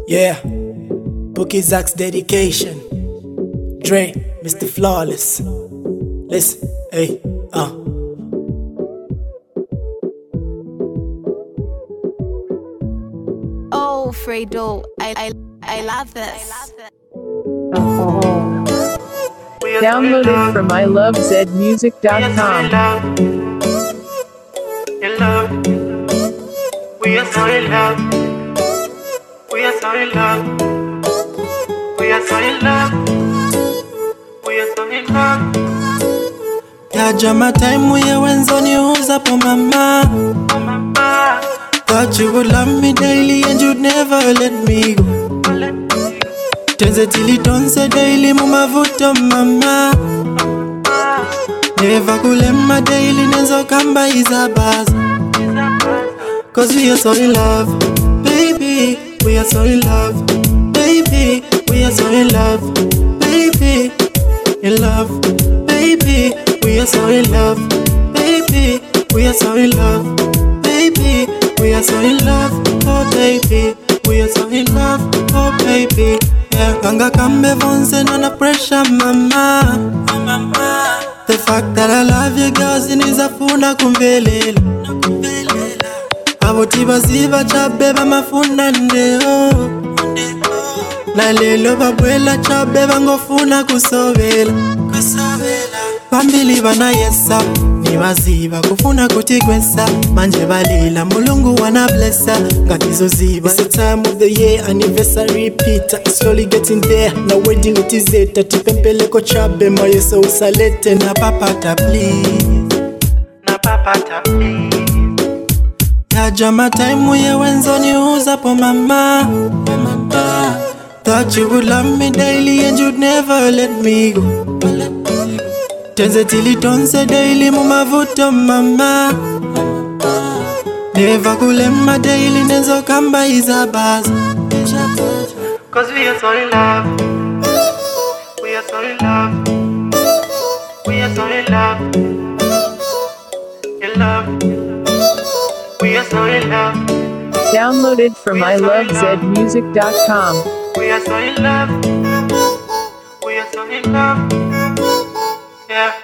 Yeah, Bookie Zach's dedication. Dre, Mr. Flawless. Listen, hey, Oh, Fredo, I love this. Downloaded from ilovezmusic.com. In love, we are so in love. We are so in love. We are so in love. We are so in love. Yaja my time we wenzo niuza po mama. Thought you would love me daily and you'd never let me go. Tenze tilitonse daily mumavuto mama. Never kulema daily nenzo kamba izabaza. Cause we are so in love, baby. We are so in love, baby. We are so in love, baby. In love, baby. We are so in love, baby. We are so in love, baby. We are so in love, oh baby. We are so in love, oh baby. Yeah, ganga kambe vonse no na pressure mama. The fact that I love you girls inizafuna kumvelela. Abotiba ziva chabeba mafuna ndeo. Na lelo babwela chabeba ngofuna kusobela. Bambili bana yesa niwaziba kufuna kutigwesa. Manje balila mulungu wana blessa ngatizo ziba. It's the time of the year, anniversary repeat. Slowly getting there, na wedding utizeta. Tipempeleko chabe mayeso usalete. Na papata please, Na papata please. Yaja my time we wenzo niuza po mama. Thought you would love me daily and you'd never let me go. Tenze tilitonse daily mumavuto mama. Never kulema daily nenzo kamba izabaza. Cause we are so in love. We are so in love. We are so in love. In love. We are so in love. Downloaded from ilovezmusic.com. We are so in love. We are so in love. Yeah.